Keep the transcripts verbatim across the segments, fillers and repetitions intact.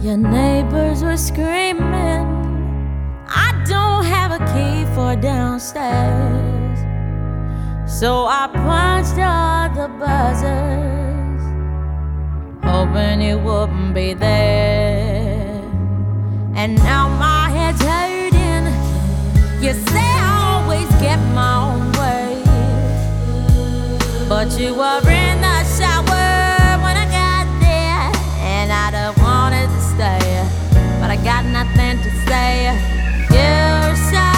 Your neighbors were screaming. I don't have a key for downstairs, so I punched all the buzzers, hoping you wouldn't be there. And now my head's hurting. You say I always get my own way, but you were in the shower when I got there, and I'd have wanted to stay, but I got nothing to say. You're so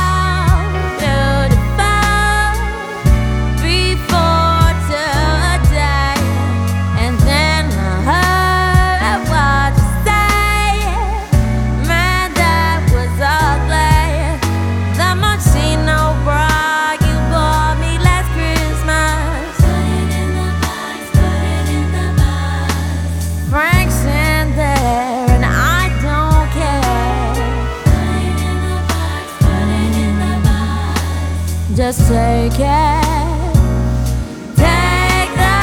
beautiful before today, and then I heard what you say. Man, that was ugly. The Moschino bra you bought me last Christmas. Put it in the box, put it in the box. Frank's in there and I don't care. Put it in the box, put it in the box. Just take it. Take the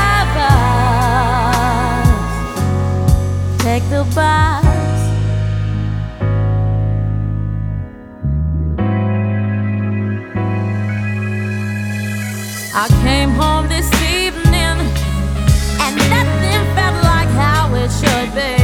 bus. Take the bus. I came home this evening and nothing felt like how it should be.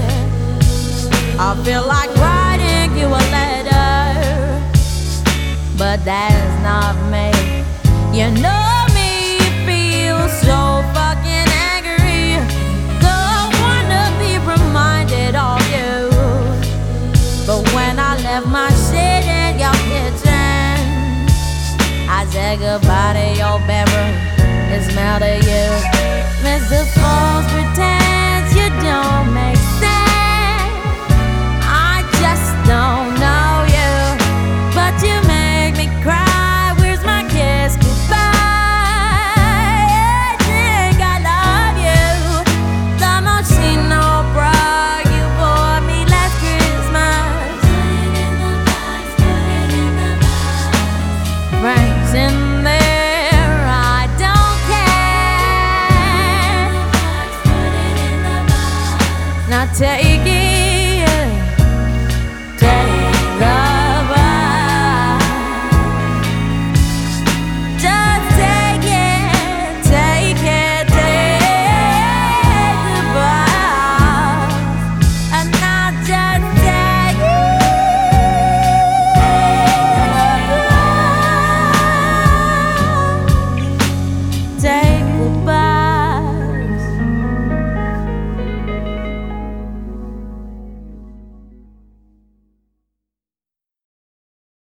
I feel like writing you a letter, but that is not me. You know me, feel so fucking angry. Don't wanna be reminded of you, but when I left my shit in your kitchen, I said goodbye to your bedroom, it smelled of you. Mister Falls pretends you don't make sense. I just don't know you, but you make me cry. Where's my kiss goodbye? I think I love you. The Moschino bra you bought me last Christmas. Put it in the box, put it in the box. Frank's in there, I don't care. Not take it.